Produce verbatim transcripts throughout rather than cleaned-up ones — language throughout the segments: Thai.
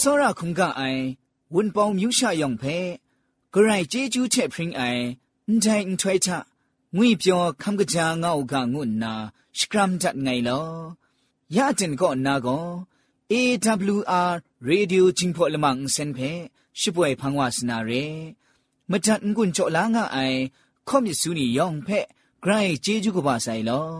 စောရခုံကအိုင်ဝန်ပေါင်းမြူရှာယောင်ဖဲဂရိုင်ကျေကျူးချက်ဖရင်အိုင်အန်တိုင်အန်ထွဲချငွေပြောခမ်ကကြာငေါကငုနာစကရမ်ဂျတ်ငိုင်လောရတင်ကောနာကော เอ ดับเบิลยู อาร์ Radio จิงพอลมังเซนเพชิบวยพังวาสนาเรมจัดงุนโจลางาไอคอมยิสุนียองเพไกรเจจูกบาไซลอ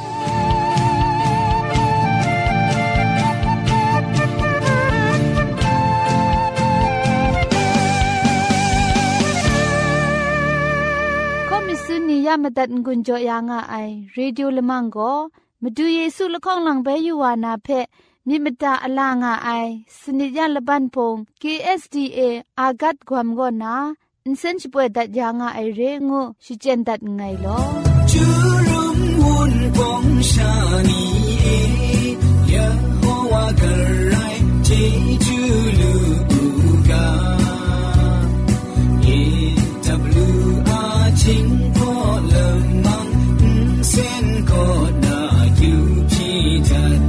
คอมยิสุนียามดัดงุนโจยางาไอ Radio ลมังโกมดูเยซูละข้องหลังเบยูวานาเพมิมตาอลางาไอสนิยาละบันพง เค เอส ดี เอ อากัดความกอนาอินเซนช่วยดัดยางาไอเรงุชิเจนดัดไงลอจูรุมวุนปองชานีเอยะโฮวากะไรเจจูลูกา เอ ดับเบิลยู อาร์ จิงพอละมังเซนก็นายูพีดัด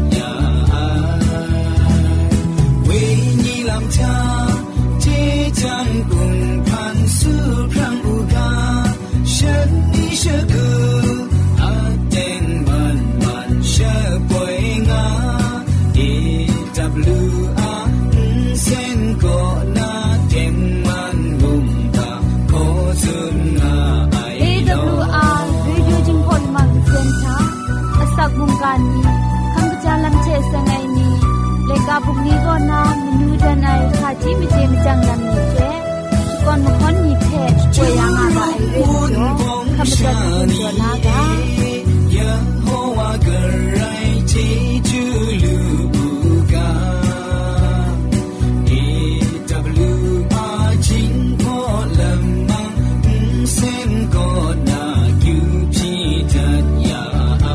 จังกุงพันสุพรังอุกาฉันนิชกูอาเต็งมันมันเชปวยงา เอ ดับเบิลยู อาร์ เซนก็นาเต็งมันบุมตาโคซุนงาไอเอ ดับเบิลยู อาร์ Radio จิงพอลมังเซนทาอสักมุงกานีคัมปจาลัมเชสงไงนีเลกาบุกนี้ก็นามนูดันไอคาจิมิเจมิจังนันนีเจก่อนมคนมีเพจช่วยยังอะไรเรื่องเนาะคำจัดตัวลากายะโฮวากะไรเจจูลูกาเอ ดับเบิลยู อาร์ จิงพอละมังเซนก็นายูพีดัดยา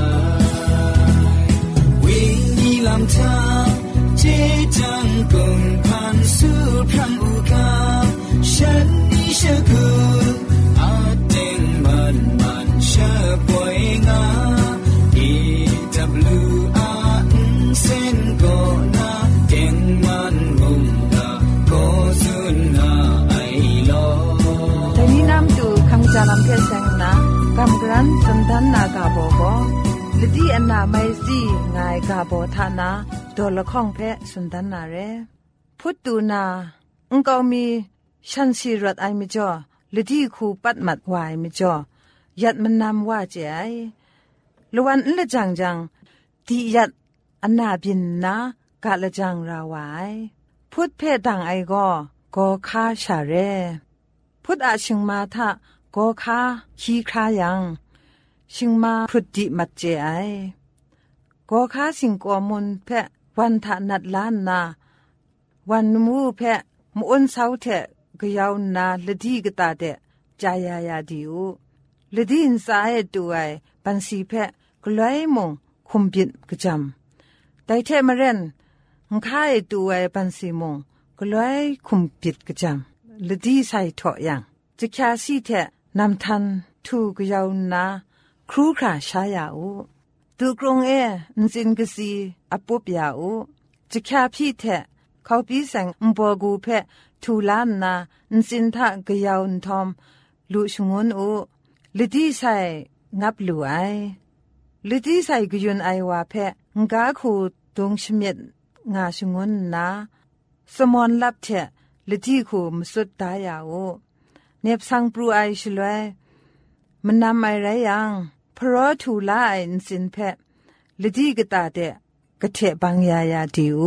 เวนีลำทาเจจังกุงพันสุพรังอุกาฉันนิชกูอาเต็งมันมันเชปวยงา เอ ดับเบิลยู อาร์ เซนก็นาเต็งมันมุมตาโคซุนนาไอลอแต่นี้น้ำดูคำจาลำเพเซงนะกำกรันสันทันนากาโบโบลิดีอันนาไม่ซีงายกาโบทานาโดนละข้องเพสันทันนาเรพุทตูนาอุงกามีฉันสิรัดไอมิจ่อลิดีคูปัดมัดวายมิจ่อยัดมันนำว่าเจไอลวันอันละจังจังที่ยัดอันนาบินนะกะละจังราวายพุทธเพดังไอก็ก็คาชาเรพุทธอาชิงมาทะก็คาขี้คายังชิงมาพุทธิมัดเจไอก็คาสิงกอมุนเพวันทะนัดล้านนาวันมูเพมุอนเสาเทกยาวนาลดีกตาเดจายายาดิวลดีอินสายตัวปันสีเพกลอยมงคุมบิดกจำแต่เทมเรนงค่ายตัวปันสีมงกลอยคุมบิดกจำลดีใส่ถอยังจะแค่สีเทนำทันทูกยาวนาครูคราชายาอูตูกรงเอนจินกสีอปุบยาอูจะแค่พี่เทเขาปีแสงอุปกูเพทูลานนาสินทะกยาวน์ทอมลุชงวนอูลิดีใส่งับลู่ไอลิดีใส่กยุนไอวาเพงกาคูดงชเมียดงาชงวนนาสมอนลับเทลิดีคูมสุดตายาอูเนบสังปรูไอชลวยมันนำไอไรยังเพราะทูลาไอสินเพลิดีกตาเดกะเทบังยายาดิว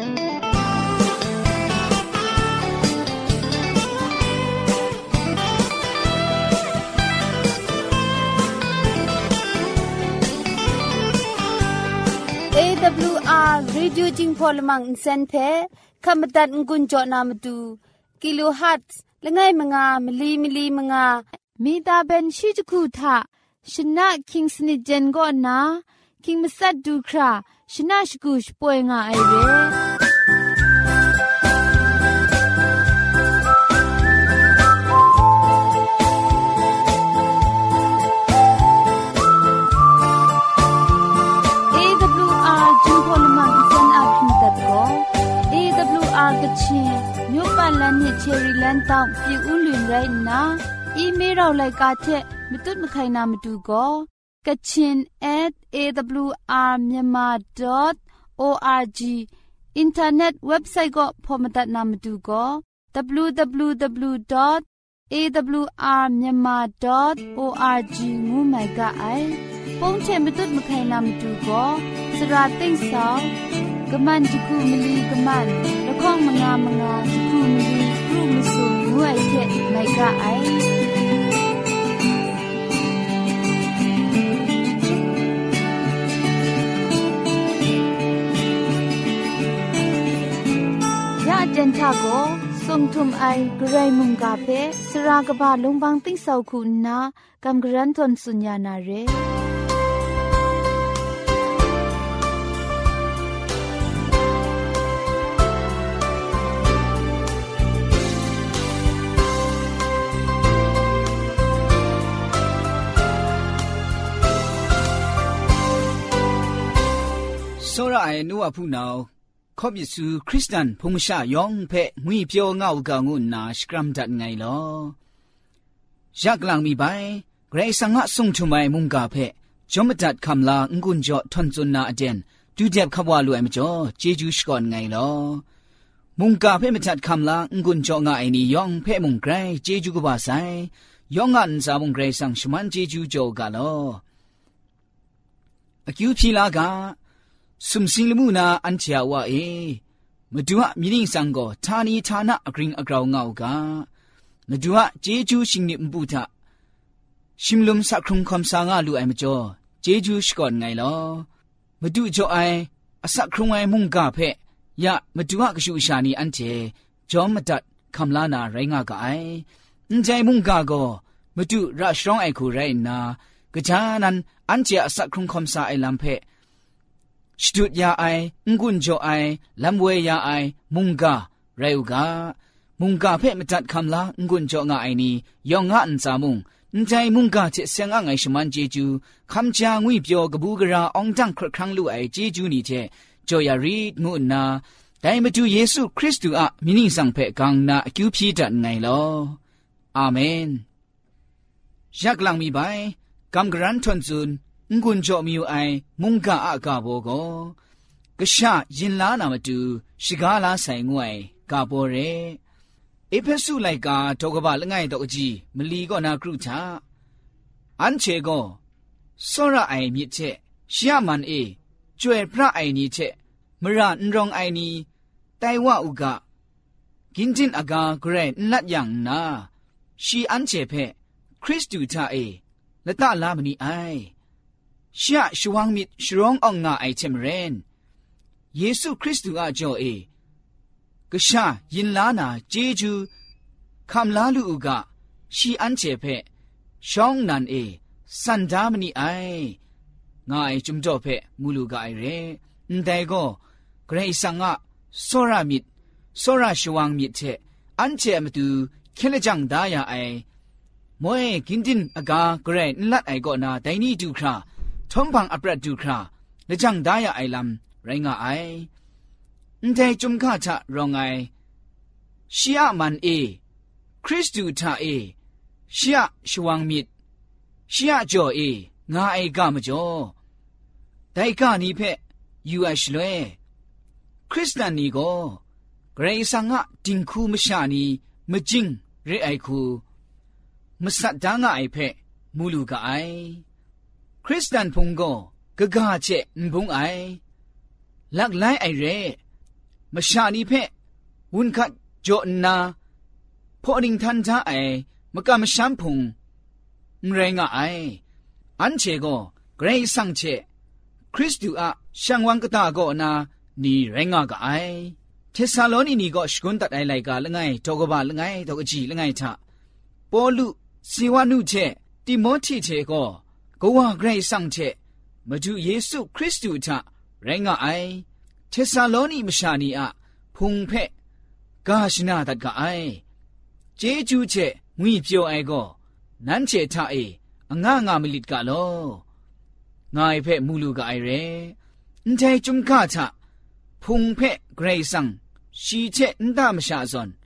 เอ ดับเบิลยู อาร์ Radio จิงพอลมังอินเซนเพคำตัดงุนจอนามตูกิโลฮัตละไงมงามลีมลีมงามีตาเบนชิจคูทาชนะคิงสนิจันก็นาคิงมัสัดดูคราชนะชกูชป่วยงาไอเร่เอ ดับเบิลยู อาร์ จิงพอลมังอินเซนอาพิมตัดก็ เอ ดับเบิลยู อาร์ กะนตองปีอุ่นลุนไรนะอีเมลเราไลกาเทมตุดมะไคนามาดูก็กะชิน แอท เอ ดับเบิลยู อาร์ มyanmar ดอท โอ อาร์ จี อินเทอร์เน็ตเว็บไซต์ก็พอมาตัดนามาดูก็ ดับเบิลยู ดับเบิลยู ดับเบิลยู ดอท เอ ดับเบิลยู อาร์ myanmar ดอท โอ อาร์ จี งูไมกะไอปงเทมตุดมะไคนามาดูก็สระติ่งสาวกะมันจุกุมลีกะมันละข้องมงามงาจุกุมลีกรุมสุงวยเทไมกะไอยาเจนทาโกทรงทุมไอกระไรมุงกาเพสรากบาลงบางติ้งสาวคุณนากำกรันทนสุญญานาเรโซระไอนัวผู้นาวขอบยิสูคริสเตียนพงชายองเพะงุยเปียวเงากางุนนาสกรัมจัดไงลอยักลังมีใบเกรซังะส่งชุมไอมุงกาเพะจอมจัดคำลางุนจ่อทนจุนนาเดนดูเจ็บขบวาลุไอมจ่อเจจูสก่อนไงลอมุงกาเพะมจัดคำลางุนจ่องะไอนี่ยองเพะมุงไกรเจจูกบาไซยองอันซามุงไกรสังชมันเจจูจ่อกาลออคิวพีลากาสุมสิงลมูนาอันเชียวว่าเอมาดูว่ามีนิ่งสังก็ทานีทานะอกริงอกราวเงากามาดูว่าเจจูสิงนิมบูทะชิมลุมสักครุงคำสางาลูไอมาจ่อเจจูสก่อนไงลอมาดูจ่อไออสักครุงไอมุงกาเพะยะมาดูว่ากชูชานีอันเจจอมมาดัดคำลานาไรงากาไออันใจมุงกาก็มาดูราชร้องไอคูไรนากะจานันอันเจอสักครุงคำสาไอลำเพะสตุดยาไองุนโจไอลำเวยาไอมุงกาเรวกามุงกาเพ่มจัดคำละงุนโจงาไอนี้ยองงะอันซามุงนใจมุงกาเจเสียงอ่างไอชมันเจจูคำจางวิเปียวกบูกราองจังครครั้งลู่ไอเจจูนี่เจโจยารีดงูนาแต่มาดูเยซูคริสต์อะมินิสังเพ่กังนาคิวพีดันไงลออาเมนยักลังมีใบกำกรันทนซุนงุนจ่อมิวไอมุงกาอากาโบโกกะชะยินลานามาดูชิกาลาไซงวยกาโบเรเอเพสุไลกาตอกบะละไงตอกจีมลีก็นากรุชาอันเชโกโซระไอมิเชชิยามันเอจวยพระไอนีเชมรานรองไอนีไตวะอุกะกินจินอากาเกรนนัดยังนาชีอันเชเพคริสตูทาเอละตะลามนีไอชะชวังมิดชรององงาไอเทมเรนเยซูคริสต์อาจอเอกะชะยินลานาเจจูคำลาลูกะชีอันเจเพช่องนันเอสันดามนีไองาไอจุมจ่อเพมูลูกะไอเรนแต่ก็เกรซังะโซรามิดโซราชวังมิดเทอันเจมตูเคเลจังดายาไอมวยกินดินอากาเกรนลัดไอก็นาไดนี่ดูคราทอมพังอัปรัดดูคราและจังได้ยาไอลำไรงาไอนใจจุมข้าชะรองไอชียมันเอคริสตูทาเอชียชวังมิดชียจ่อเองาไอกามจ่อไดกานี้เพยูไอชเลคริสตันนี้ก็เกรซังะดิงคูมชานีมจิงเรไอคูมสัดดางไอเพมูลูกาไอคริสตันพงโกกะกาเจนพงไอลักไลไอเรมชานีเพวุนคัดโจนาพอดิงทันท้าไอมกามชัมพงเรงไออันเชโกเกรซังเชคริสตูอะช่างวังกตาโกนานีเรงกไอเทสซาโลนีนีก็สกุนตัดไอไลกาละไงตอกบะละไงตอกจีละไงทะปอลุสิวานุเชติโมธีเชก็กว่าเกรซังเชมาดูเยซูคริสต์ทะเรงไอเทสซาโลนีมชานีอะพุงเพกาชนาตัดกะไอเจจูเชงุยเปียวไอก็นั้นเชทะเองางามลิดกะโลงายเพมูลูกะไอเรนเทจุมกะทะพุงเพเกรซังชีเชนดามชาซอน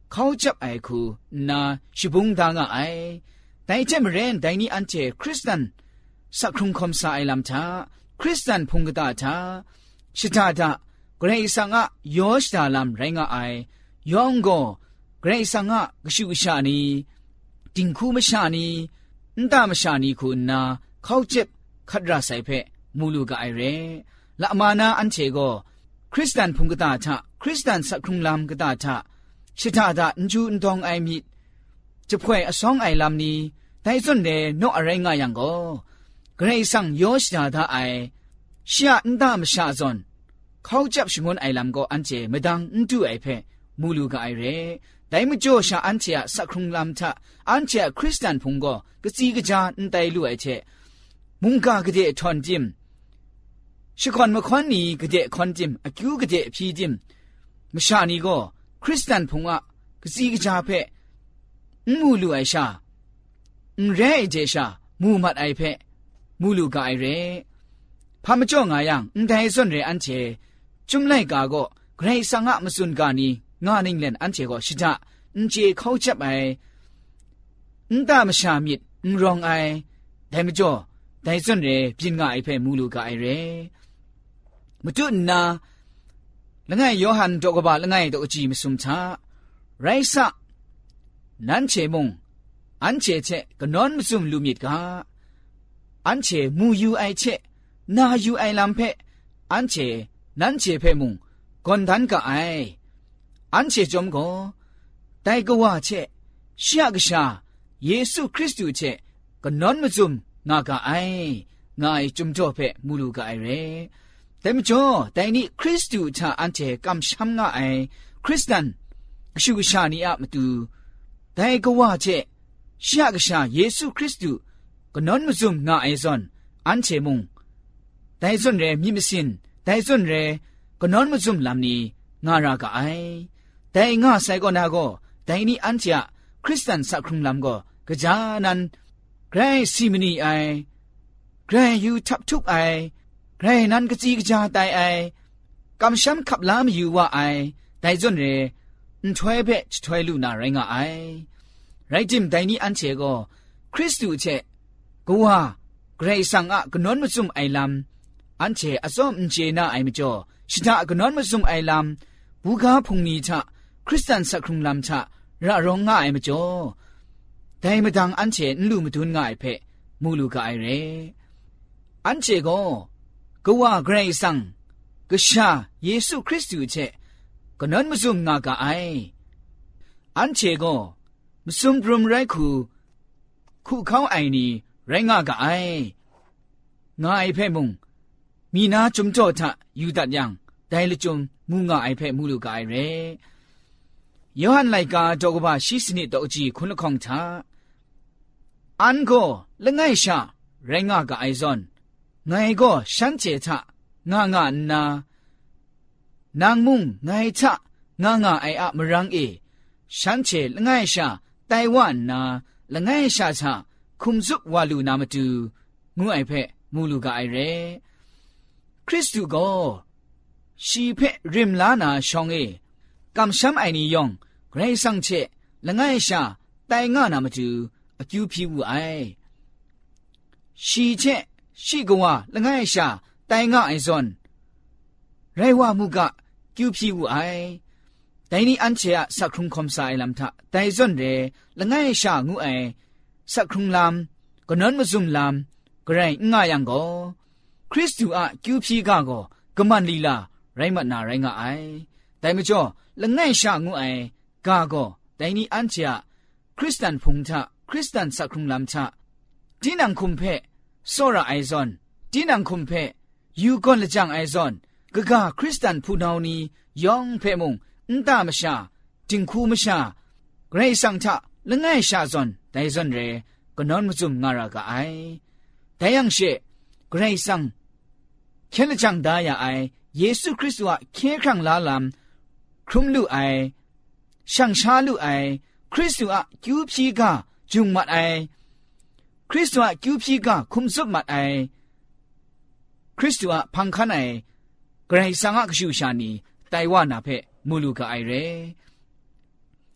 เขาจับไอคูนาชิบุงดางไอแต่เจมเรนแต่นี้อันเจคริสตันสักครุงคมสาไอลำชาคริสตันพงกตาชาชิตาดาเกรซังะยอชดาลำไรงไอยองโกเกรซังะกชูกชานีติงคูมชานีนตามชานีคุณนาเขาเจ็บขัดราใส่เพมูลูกไอเรละมานาอันเชโกคริสตันพงกตาชาคริสตันสักครุงลำกตาชาชิตาดาอินจูอินทองไอมิดจะพวยอสองไอลำนี้แต่ส่วนเดนออะไรง่ายังก็เกรซังยอชดาดาไอเชียนตามชาซอนเขาจับชงวนไอลำก็อันเจไม่ดังอินดูไอเพมูลูกไอเรแต่ไม่โจชาอันเจสักครุงลำชาอันเจคริสตันพงก็กจีกจานไตลู่ไอเจมุงกากระเดทอนจิมชิคอนมาควันนี้กระเดคอนจิมอากิวกระเดพีจิมมชานีก็คริสตันพงอ่ะกจีกจาเพมูลูไอชาเรไอเจชามูมัดไอเพมูลูกไอเรพามจ่องายังไดส่วนเรอันเจจุมไลกาก็เกรซังอะมสุนกานีงานิงเลนอันเจก็ชิดะอินเจเขาจับไออินตามชามิดอินรองไอไดมจ่อไดส่วนเรพินงาไอเพมูลูกไอเรมจุนนาละไงโยฮันตกบะละไงตกจีมสุมชาไรซะนั้นเชมงอันเชเชก็นอนมซุมลูมิดกาอันเชมูยูไอเชนายูไอลำเพอันเชนั้นเชเพมุงก่อนทันกะไออันเชจอมก็แต่ก็ว่าเชเชียกชาเยซูคริสต์เชก็นอนมซุมงากะไองายจุมจ่อเพมูลูกะไอเรแต่มจ่อแต่นี่คริสต์ชาอันเชกำช้ำงาไอคริสตันชูกชานีอะมตูแต่ก็ว่าเชเชียกชาเยซูคริสต์ก็นอนมซุมงาไอซอนอันเชมุงแต่ส่วนเรมีมสินแต่ส่วนเรก็นอนมาซุ่มลำนี้งารากะไอแต่งาใส่ก็นาก็แต่นี่อันเจียคริสตันสักครุงลำก็กะจานันใครซีมนีไอใครอยู่ทับทุกไอใครนั้นกะจีกะจาตายไอกำช้ำขับลามอยู่ว่าไอแต่ส่วนเรนถอยเบชถอยลูนาไรงาไอไรจิมแต่นี่อันเจก็คริสต์เจก็ว่าเกรซังอะก็นอนมาซุ่มไอลำอันเชอซอมเจน่าไอมจ่อชิตาก็นอนมาซุ่มไอลำบูกาพุงนีชะคริสตันสักครุงลำชะระรองง่ายมจ่อแต่ไม่ดังอันเชนลูมาทุนง่ายเพมูลูกไอเรอันเชก็ก็ว่าเกรซังก็ชาเยซูคริสต์เชก็นอนมาซุ่มงากะไออันเชก็มาซุ่มพรมไรคูคู่เขาไอนี่ไรงากะไองาไอเพมุงมีนาจุมจ่อทะอยู่ดัดยังได้ละจุมมูงาไอเพมูลูกไอเรยอหันไลกาจอกบะชิสนิตอจีคุณละของทาอันก็ละไงชาไรงากะไอซอนไงก็ฉันเจทะงางานา นางมุงไงชะงางาไออะมรังเอฉันเชละไงชาไต้หวันนาละไงชาชาคุมซุกวาลูนามาตูงูไอเพมูลูกาไอเรคริสตูก็ชีเพริมลานาชองเอกำช้ำไอนิยองไกรสังเชละไงชาไต้งานามาตูอคิวพิวไอชีเชชีกว่าละไงชาไต้งาไอซอนไรว่ามุกะคิวพิวไอแต่นี่อันเชียสักครุงคอมไซลำทะแต่ซอนเรละไงชางูไอสักครุงลำก็นอนมาซุ่มลำก็ไรง่ายังก็คริสตูอะคิวพีกาก็กมันลีลาไรมันนาไรง่าไอแต่ไม่จ่อละไงชางูไอกาก็แต่นี่อันเชียคริสตันพงทะคริสตันสักครุงลำทะที่นังคุมเพโซระไอซอนที่นังคุมเพยูกอนละจังไอซอนกะกาคริสตันผู้นานียองเพมงอุนตามชาจิงคูมชาเกรซังทะละไงชาซอนไดซอนเรก็นอนมุซุมงารากะไอแต่ยังเชเกรซังเคลจังดายาไอเยซูคริสต์ว่าเคครั้งลาลำครุมลูไอช่างชาลูไอคริสต์ว่าคิวพีกาจุงมัดไอคริสต์ว่าคิวพีกาคุมซุบมัดไอคริสต์ว่าพังคันไอเกรซังอะกชูชานีไต้หวันนาเพมูลูกาไอเร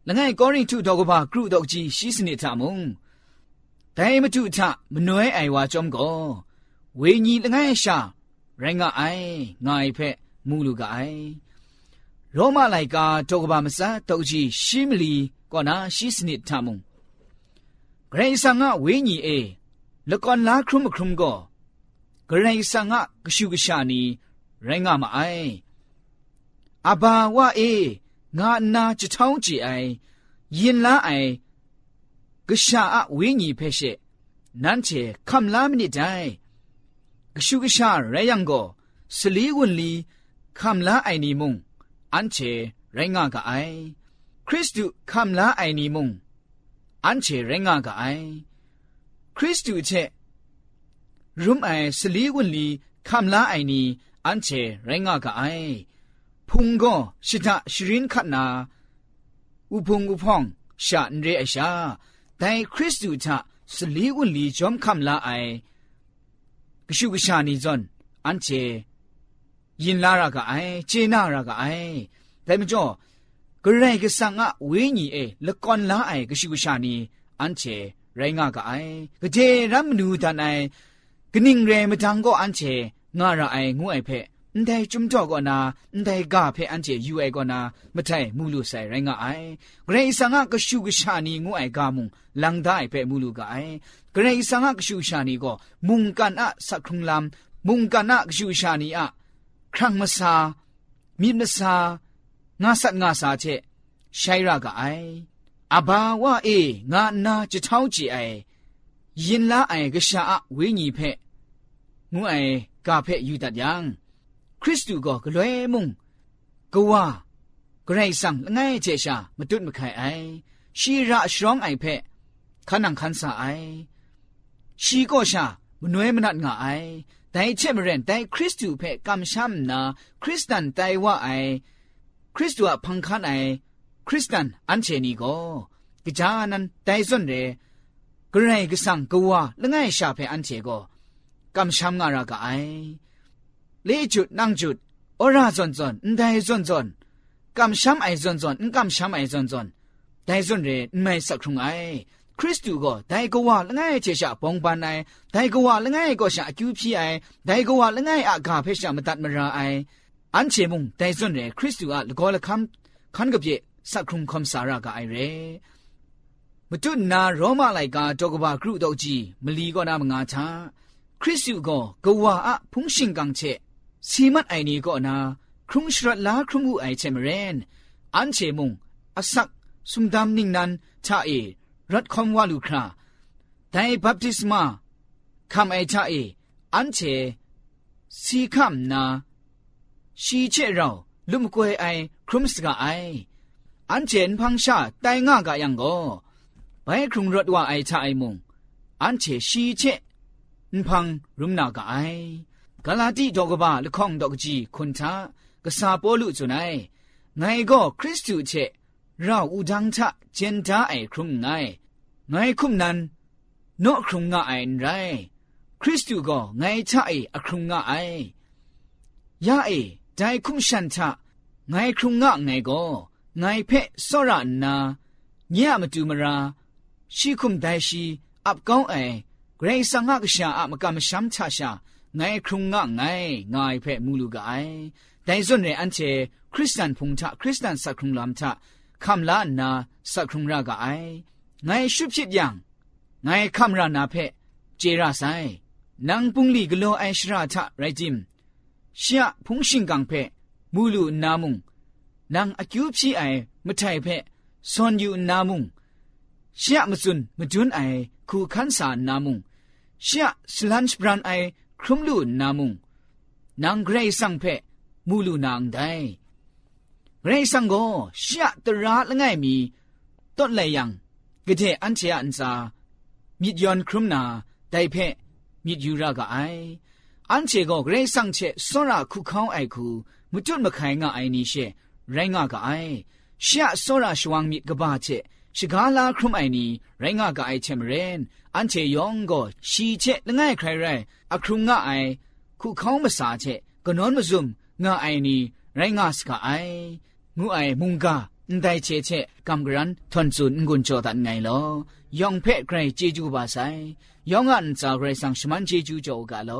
ละไงกอริทุดอกบากรุดอกจีชีสนิทามุงแต่มาจุทะมนวยไอวาจอมก็เวญีละไงชาไรงะไองายเพมูลูกะไอโรมาไลกาดอกบามซาดอกจีชิมลีก็นาชีสนิทามุงไกรสังะเวญีเอละกอนลาครุมครุมก็ไกรสังะกชูกชานีไรงะมาไออาบาวะเองานาจะท้องจีไอยินละไอกษาอะวิญีเพเชนั่นเชคำลามนิได้กชูกษาไรยังก็สลีวุนลีคำลาไอนิมุงอันเชไรงากะไอคริสตุคำลาไอนิมุงอันเชไรงากะไอคริสตุเชรุมไอสลีวุนลีคำลาไอนีอันเชไรงากะไอพุงก็ชิตะชรินขัดนาอุพุงอุพองชาเรอชาแต่คริสตุทะสลีวุนลีจอมคำลาไอกชูกชานีจอนอันเจยินลารากะไอเจนารากะไอแต่ไม่จ่อกระไรก็สังอะเวญีเอละก่อนลาไอกชูกชานีอันเจไรงากะไอกะเจรัมนูดันไอกนิ่งเรมทังก็อันเจงาระไองูไอเพอันใดจุมจ่อก่อนนาอันใดกาเพอันเจยูไอก่อนนาไม่ใช่มูลูใส่ไรงะไอเกรซังะกชูกชานีงูไอกามุงลังได้เพมูลูกะไอเกรซังะกชูชานีก็มุงกันอะสักครุงลำมุงกันอะกชูชานีอะครั้งมาซามีมาซางาสัตงาซาเชใช้รากะไออาบาวะเองานาจะเท้าจีไอยินละไอกษาอะเวญีเพงูไอกาเพยูตัดยังคริสตูก็กลวยมุงกว่าไกรสังง่ายเจชามาตุดมาไข่ไอชีระชร้องไอเพขันังขันสาไอชีก็ชามนวยมนัดงาไอแต่เช่นเรนแต่คริสตูเพกำช้ำนาคริสตันแต่ว่าไอคริสตูพังคันไอคริสตันอันเชนีก็กจานันแต่ส่วนเรกไรก็สังกว่าละง่ายชาเพอันเชก็กำช้ำงารากไอเลจุดนั่งจุดโอราจนจนได้จนจนกำช้ำไอจนจนกำช้ำไอจนจนได้จนเรไม่สักครุงไอคริสตูก็ได้ก็ว่าละง่ายเจชะปองปานไอได้ก็ว่าละง่ายก็ชะคิวพีไอได้ก็ว่าละง่ายอากาเพชะมตัดมราไออันเชมุงได้จนเรคริสตูอะละก็ละคำขันกับเยสักครุงคำสารากาไอเรมตุนนาโรมาไลกาตกบากรุดอกจีมลีก็นามงาชาคริสตูก็ก็ว่าอะพุงชิงกังเชสีมัดไอนี้ก็นาครุงชรัดลาครุงอูไอเชมเรนอันเชมุงอสักสุมดามนิ่งนันชาเอรัดคอมวาลูคราแต่บัพติศมาคำไอชาเออันเชสีคำนาชีเชเราลุมกวยไอครุมสกาไออันเชนพังชาแต่ง่ากะยังก็ไปครุงรถว่าไอชาไอมุงอันเชชีเชนพังรุมนากะไอกาลาติดอกบาละข้องดอกจีคุณทากษาปอลุจุนัยไงก็คริสตูเชเราอุดังทะเจนดาไอครุงไงไงคุมนั้นโนครุงงะไอไรคริสตูก็ไงทะไออครุงงะไอยาเอใจคุมชันทะไงครุงงะไงก็ไงเพะสระนาเนียมาดูมราชีคุมไดชีอับก้องไอเกรซังงะกษาอะมกามชัมชาชาไงครุงงะไงไงเพะมูลูกะไอแต่ส่วนเรอันเชคริสตันพงทะคริสตันสักครุงลำทะคำละนาสักครุงรากะไอไงชุบชิดยังไงคำรานาเพะเจราไซนางปุงลีกโลไอชราทะไรจิมเชียพงชิงกังเพะมูลูนามุงนางอคิวพีไอมะไทเพะซอนยูนามุงเชียมซุนมจุนไอคูคันสานามุงเชียสลันช์บรันไอครุมลูนามุงนางเกรซังเพะมูลูนางได้เกรซังโกเชียตระละไงมีต้นเลยยังกะเทอันเชียอันซามิดยอนครุมนาได้เพะมิดยูรากะไออันเชโกเกรซังเชสระคุเขาไอคูมุจุนมะไคงะไอนี่เชไรงะกะไอเชียสระชวังมิดกะบาเชชิกาลาครุมไอนี่ไรงะกะไอเชมเรนอันเชยองโกชีเชละไงใครไรอะครุงงะไอคุเขามาสาเชกะนอนมะซุมงะไอนี่ไรงะสกะไองูไอมุงกาได้เชเชกำกรันทนสุนกุนโจตันไงลอยองเพ่ไกรเจจูบาไซยองอันจาไกรสังชมันเจจูโจกาล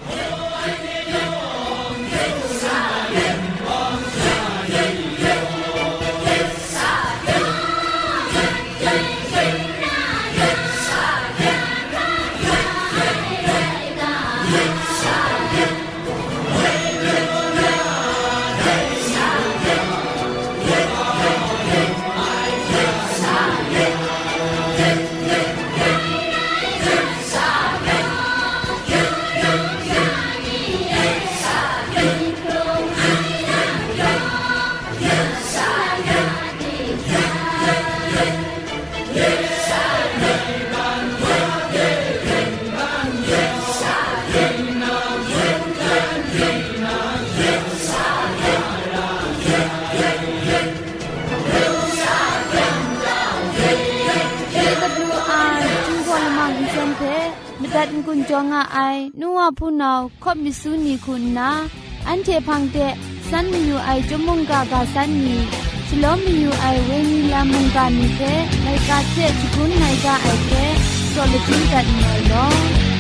ดัดกุญจงอาไอนัวพูนาวคบมิสุนีคุณนาอันเทพังเตสันมีอยู่ไอจมุงกากาสันนีฉลอมมีอยู่ไอเวนีลามุงกานีเทในกาเจจุกุนไนกาไอเทโซลจินดัดนอลอ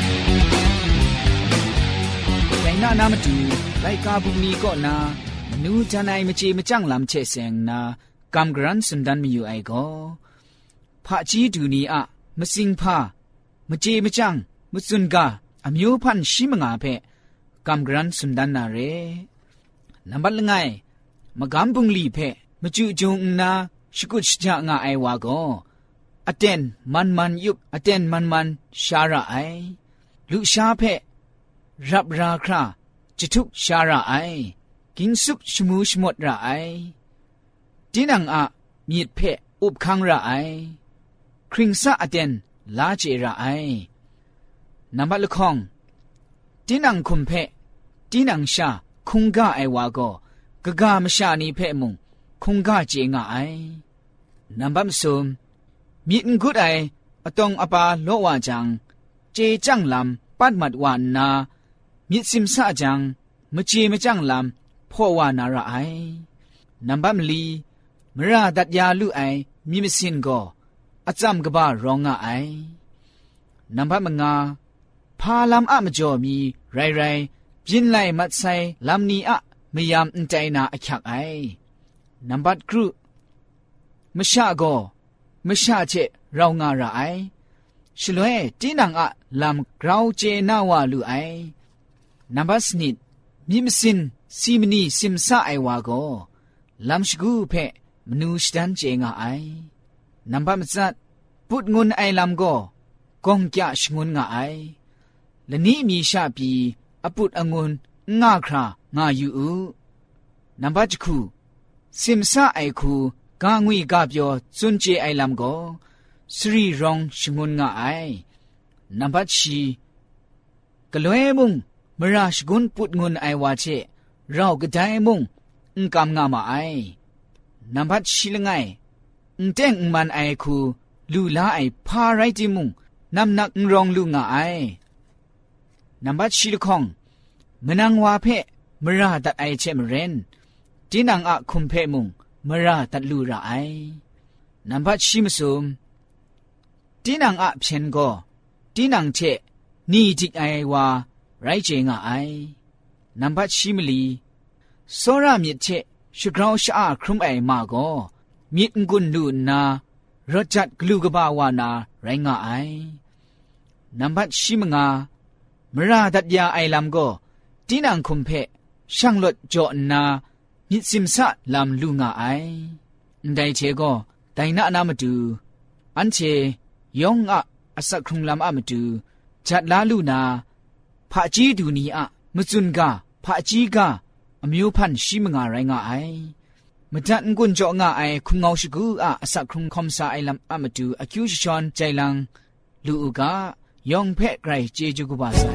ไกนานามาดูไลกาบุนีก็นามนูจันไอมจีมจังลำเชเซงนากัมกรันสุนดันมีอยู่ไอก็พระจีดูนีอะมสิงพามจีมจังมุสุนกาอมิโอพันชิมงาเพกัมกรันสุนดันนาเรนับบัลไงมะกัมปุงลีเพมจูจงนาชกุชจางาไอวาโกอเตนมันมันยุบอเตนมันมันชาระไอลุชาเพรับราคราจิทุกชาระไอกินสุกชมูชมดระไอดินังอะมีดเพอุบคังระไอคริงซาอเตนลาเจระไอนับบัลคองดินังคุมเพดินังชาคุงกาไอวาโกกะกามชานีเพมุงคุงกาเจงาไอนับบัมซุมมีนกุดไออตองอปาโลวาจังเจจังลำปัดมัดวานนามีซิมซาจังมเจมจังลำพ่อวานาระไอนับบัมลีมราดัดยาลุไอมีมสินโกอาจำกบ้ารองาไอนับบัมงาพาลำอะมจ่อมีไรไรยินไลมัดไซลำนี้อะไม่ยามใจนาอคักไอนับบัดครูมชาโกมชาเจเรางาระไอฉลวยจีนังอะลำเราเจนาวาลูไอนับบัสนิดมิมสินซีมนีซิมซาไอวาโกลำชกูเพมนูสตันเจงาไอนับบัมจัดพุดงุนไอลำโกกงกะชงุนงาไอและนี้มีชาปีอปุดองุนงาครางาอยู่อูนับบัจคูซิมซาไอคูกางวีกาบยอซุนเจไอลำโกสรีรองชงุนงาไอนับบัชีกลวยมุงมราชกุนปุดงุนไอวาเชเรากระไดมุงอุกามงามาไอนับบัชีละไงอุเต็งอุมันไอคูลูลาไอพาไรจิมุงนำนักรองลูงาไอนับบัชีละคองมนังวาเพมราตัดไอเชมเรนจีนังอะคุมเพมุงมราตัดลูระไอนับบัชีมซุมจีนังอะเพนโกจีนังเชนีจิกไอวาไรเจงาไอนับบัชีมลีโซรามิเชชุกราวชาครุมไอมาโกมิดกุนลูนารจัดกลูกบาวานาไรงาไอนับบัชีมงามราดัดยาไอลำโกตีนังคุมเพช่างลดจอนามิซิมซะลำลุงาไอได้เชโกไดนานามาดูอันเชยองอะอสักครุงลำอะมาดูจัดลาลูนาพระจีดูนีอะมจุนกาพระจีกาอมิวพันชิมงาไรงาไอมจัดกุนจองาไอคุงเอาชกูอะอสักครุงคอมซาไอลำอะมาดูอคิวชชอนใจลังลูกายองเพะไกรเจจูกุบาไซ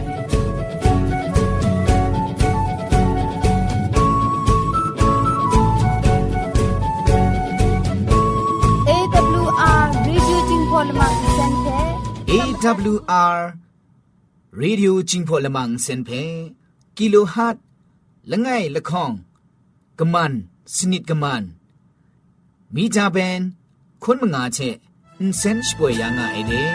เอ ดับเบิลยู อาร์ Radio Jingpolamang Center เอ ดับเบิลยู อาร์ Radio Jingpolamang Center กิโลฮัตละไงละข้องกะมันสนิดกะมันมีจาเป็นคนมงาเชอินเซนช่วยยังไงเด้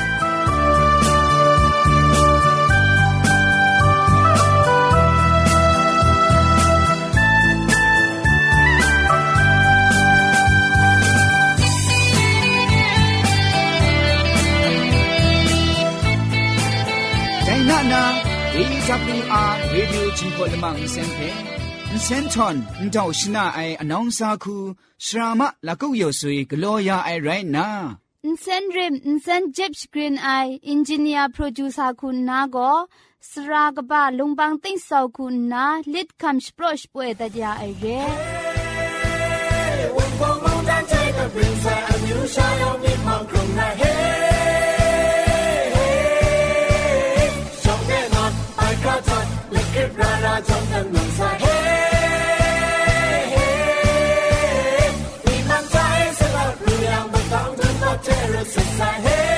นานา เอ ดับเบิลยู อาร์ Radio จิงพอลมังเซนเพเซนทอนเจ้าชนะไออนองซาคูสรามะละกุยอสุยกลัวยาไอไรนาอินเซนริมอินเซนเจ็บสกรีนไออินจิเนียร์โปรดิวซาคุณนาโกสรากบะลุงบังติ้งสาวคุณนาลิดคัมสโปรชป่วยตัดยาไอเร่วันความมุ่งตั้งใจกับริมสายอายุชายมีความคงนาเฮราราจงกันมันใส่เฮ้มีมันใจสลับเรื่องบนต้องถึงก็เจอรู้สึกใส่เฮ้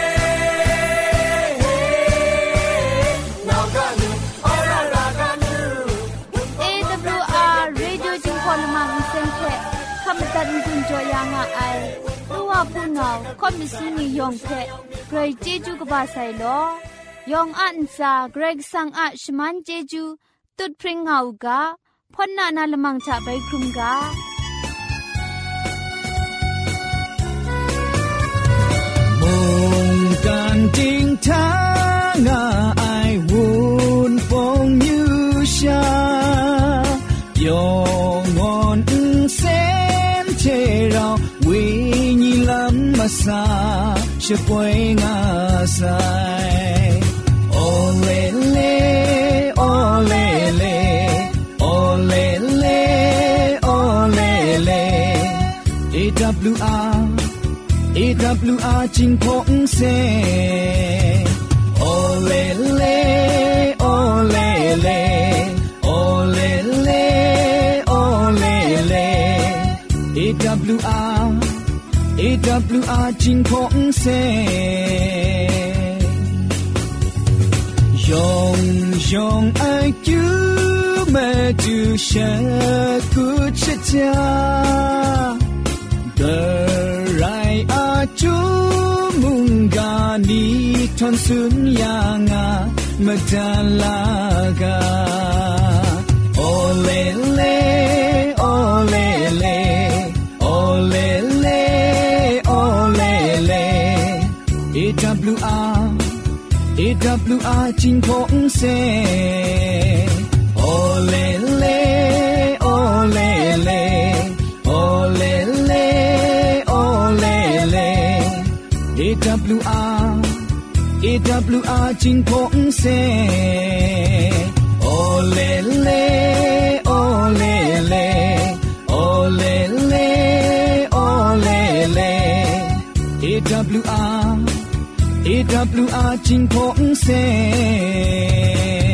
เราก็รู้อราราก็รู้ เอ ดับเบิลยู อาร์ Radio จิงพอลมังเซนเพคำตัดกุญจยางไอรู้ว่าผู้นาวคอมมิสนียองเพเกรเจจูกบาไซโลยองอันซาเกรกสังอาชมันเจจูตุดพริ้งเอากาพ่นนานาละมังจะไปครุมกามงกันจริงทางไอวุ่นฟงยูชายองอนเซนเทเราวิญญาณมาสาช่วยงาสายโอเลเลโอเลเลโอเลเลโอเลเล เอ ดับเบิลยู อาร์ เอ ดับเบิลยู อาร์ จิงพงเซโอเลเลโอเลเลโอเลเลโอเลเล เอ ดับเบิลยู อาร์ เอ ดับเบิลยู อาร์ จิงพงเซยองยองไอคิวแม่จูเชกุชะจาเกอไรอาจูมุงกานีทอนสุนยางาเมตาลากาโอเลเลโอเลเลโอเลเลโอเลเล เอ ดับเบิลยู อาร์ เอ ดับเบิลยู อาร์ จิงพงเซโอเลเลโอเลเลโอเลเลโอเลเล เอ ดับเบิลยู อาร์ เอ ดับเบิลยู อาร์ จิงพงเซโอเลเลโอเลเลโอเลเลโอเลเล เอ ดับเบิลยู อาร์ เอ ดับเบิลยู อาร์ จิงพงเซ